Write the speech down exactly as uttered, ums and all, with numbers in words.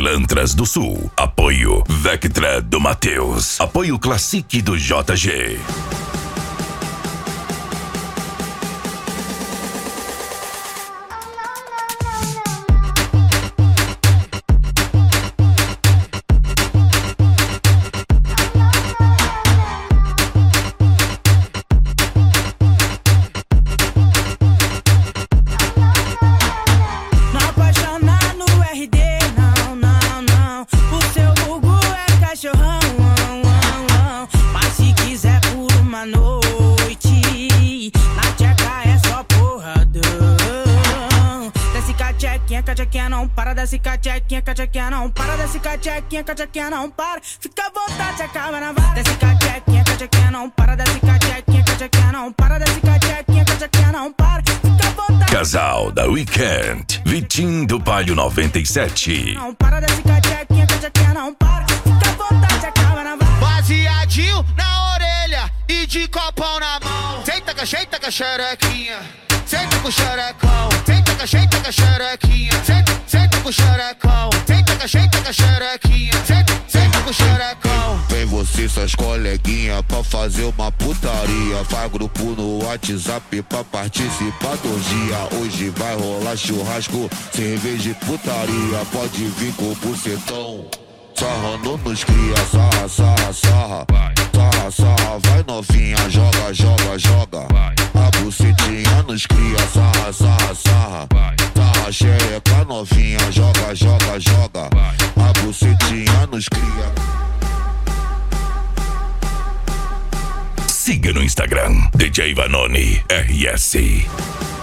Pilantras do Sul. Apoio Vectra do Matheus. Apoio Classic do J G. Cachaquinha não para, desce cachaquinha, cachaquinha não para, desce cachaquinha, cachaquinha não para, fica à vontade, acaba na vara. Desce cachaquinha, cachaquinha não para, desce cachaquinha, cachaquinha não para, desce cachaquinha, cachaquinha não para, fica à vontade. Casal da Weekend, Vitinho do Palio noventa e sete. Não para, desce cachaquinha, cachaquinha não para, fica à vontade, acaba na vara. Baseadinho na orelha e de copão na mão. Senta com a cheita com a xerequinha. Senta com o xerecão, senta com a cheita com a xerequinha. Senta, senta com o xerecão, senta com a cheita com a xerequinha. Senta, senta com o xerecão. Vem você e suas coleguinhas pra fazer uma putaria. Faz grupo no WhatsApp pra participar do dia. Hoje vai rolar churrasco, cerveja e putaria. Pode vir com o bucetão, sarrando nos cria. Sarra, sarra, sarra, sarra, sarra. Vai novinha, joga, joga, joga. A bucetinha nos cria. Sarra, sarra, sarra, sarra, xereca novinha. Joga, joga, joga. A bucetinha nos cria. Siga no Instagram, D J Vanoni R S.